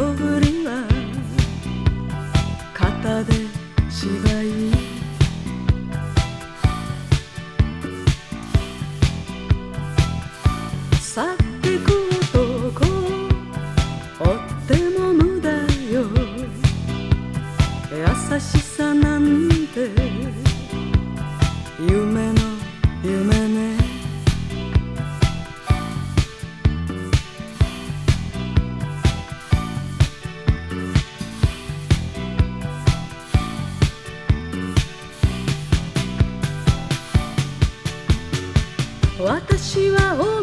そぶりは肩で芝居去ってく男追っても無駄よ優しさなんて夢の夢ね私は